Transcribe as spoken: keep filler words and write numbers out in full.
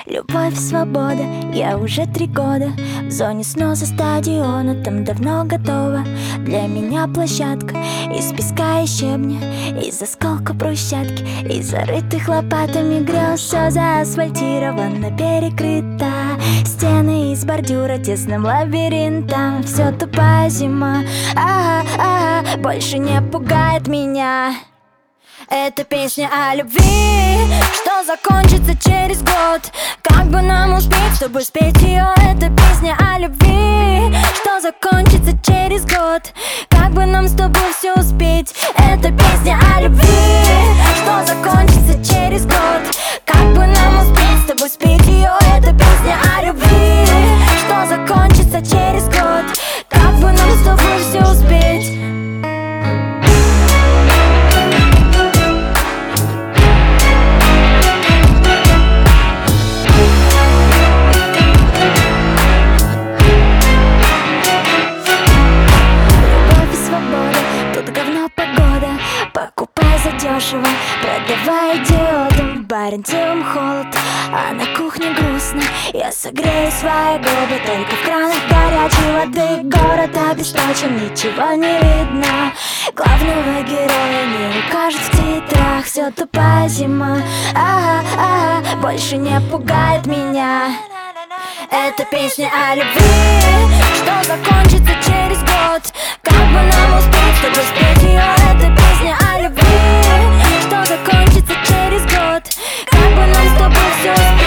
Любовь, свобода, я уже три года в зоне сноса стадиона, там давно готова для меня площадка из песка и щебня, из осколка брусчатки, из зарытых лопатами грез. Все заасфальтировано, перекрыто, стены из бордюра тесным лабиринтом. Все тупая зима, ага, ага, больше не пугает меня. Это песня о любви, что закончится через год. Как бы нам успеть, чтобы спеть ее? Это песня о любви, что закончится через год. Как бы нам с тобой все успеть? Это песня о любви, что закончится через год. Как бы нам успеть с тобой спеть ее? Это песня о любви, что закончится через год. Как бы нам с тобой все успеть? Покупай задешево, продавай идиотам. В баре днем холод, а на кухне грустно. Я согрею свои губы только в кранах горячей воды. Город обесточен, ничего не видно. Главного героя не укажут в титрах. Все тупая зима, ага, ага, больше не пугает меня. Это песня о любви, что закончится через год. Как бы нам успеть, чтобы спеть ее? Это песня о любви, что закончится через год. Как бы нам с тобой все успеть?